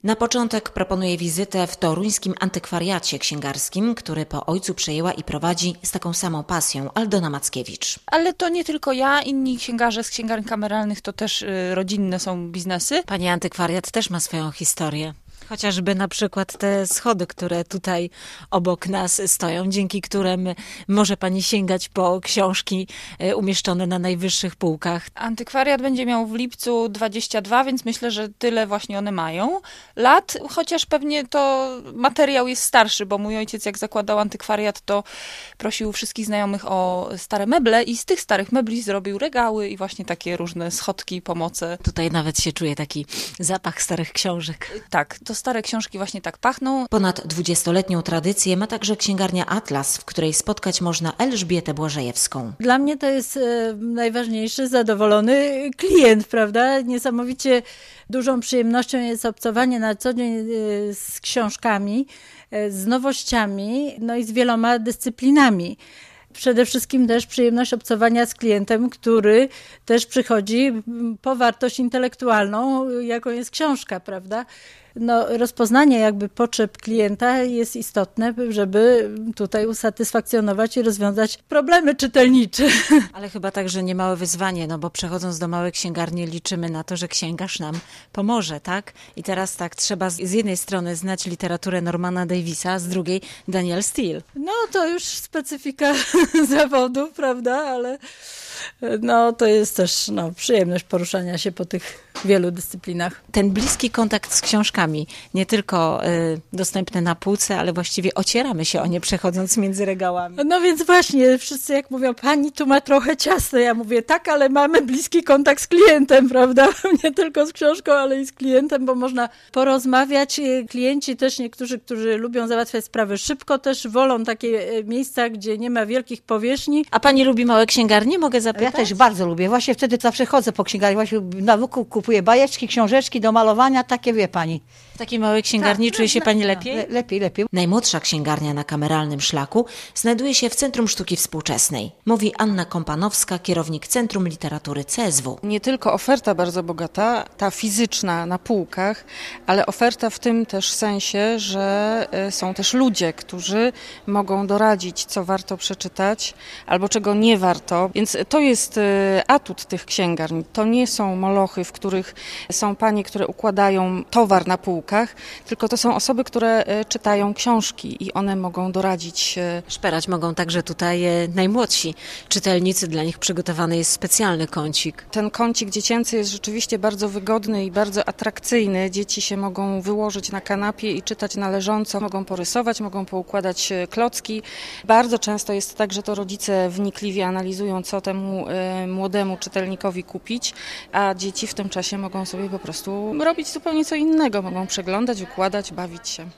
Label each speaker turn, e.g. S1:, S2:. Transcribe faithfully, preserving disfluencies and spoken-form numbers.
S1: Na początek proponuję wizytę w toruńskim antykwariacie księgarskim, który po ojcu przejęła i prowadzi z taką samą pasją Aldona Mackiewicz.
S2: Ale to nie tylko ja, inni księgarze z księgarni kameralnych to też y, rodzinne są biznesy.
S1: Pani antykwariat też ma swoją historię. Chociażby na przykład te schody, które tutaj obok nas stoją, dzięki którym może pani sięgać po książki umieszczone na najwyższych półkach.
S2: Antykwariat będzie miał w lipcu dwadzieścia dwa, więc myślę, że tyle właśnie one mają lat, chociaż pewnie to materiał jest starszy, bo mój ojciec jak zakładał antykwariat, to prosił wszystkich znajomych o stare meble i z tych starych mebli zrobił regały i właśnie takie różne schodki, pomoce.
S1: Tutaj nawet się czuje taki zapach starych książek.
S2: Tak, to stare książki właśnie tak pachną.
S1: Ponad dwudziestoletnią tradycję ma także księgarnia Atlas, w której spotkać można Elżbietę Błażejewską.
S3: Dla mnie to jest e, najważniejszy, zadowolony klient, prawda? Niesamowicie dużą przyjemnością jest obcowanie na co dzień e, z książkami, e, z nowościami, no i z wieloma dyscyplinami. Przede wszystkim też przyjemność obcowania z klientem, który też przychodzi po wartość intelektualną, jaką jest książka, prawda? No, rozpoznanie jakby potrzeb klienta jest istotne, żeby tutaj usatysfakcjonować i rozwiązać problemy czytelnicze.
S1: Ale chyba także niemałe wyzwanie, no bo przechodząc do małej księgarni liczymy na to, że księgarz nam pomoże, tak? I teraz tak, trzeba z jednej strony znać literaturę Normana Davisa, a z drugiej Danielle Steel.
S3: No to już specyfika zawodu, prawda? Ale no to jest też no, przyjemność poruszania się po tych wielu dyscyplinach.
S1: Ten bliski kontakt z książkami, nie tylko y, dostępny na półce, ale właściwie ocieramy się o nie przechodząc między regałami.
S3: No więc właśnie, wszyscy jak mówią, pani tu ma trochę ciasno. Ja mówię, tak, ale mamy bliski kontakt z klientem, prawda? Nie tylko z książką, ale i z klientem, bo można porozmawiać. Klienci też niektórzy, którzy lubią załatwiać sprawy szybko, też wolą takie miejsca, gdzie nie ma wielkich powierzchni.
S1: A pani lubi małe księgarnie? Mogę zapytać?
S4: Ja też bardzo lubię. Właśnie wtedy zawsze chodzę po księgarni. Właśnie na wykup kupuję bajeczki, książeczki do malowania, takie wie pani.
S1: W takiej małej księgarni
S4: tak,
S1: czuje się
S4: no,
S1: pani
S4: no,
S1: lepiej?
S4: Le, lepiej, lepiej.
S1: Najmłodsza księgarnia na Kameralnym Szlaku znajduje się w Centrum Sztuki Współczesnej. Mówi Anna Kompanowska, kierownik Centrum Literatury C S W.
S5: Nie tylko oferta bardzo bogata, ta fizyczna na półkach, ale oferta w tym też sensie, że są też ludzie, którzy mogą doradzić, co warto przeczytać albo czego nie warto. Więc to jest atut tych księgarni. To nie są molochy, w których są panie, które układają towar na półkach, tylko to są osoby, które czytają książki i one mogą doradzić.
S1: Szperać mogą także tutaj najmłodsi czytelnicy, dla nich przygotowany jest specjalny kącik.
S5: Ten kącik dziecięcy jest rzeczywiście bardzo wygodny i bardzo atrakcyjny. Dzieci się mogą wyłożyć na kanapie i czytać na leżąco, mogą porysować, mogą poukładać klocki. Bardzo często jest tak, że to rodzice wnikliwie analizują, co temu y, młodemu czytelnikowi kupić, a dzieci w tym czasie mogą sobie po prostu robić zupełnie co innego. Mogą przeglądać, układać, bawić się.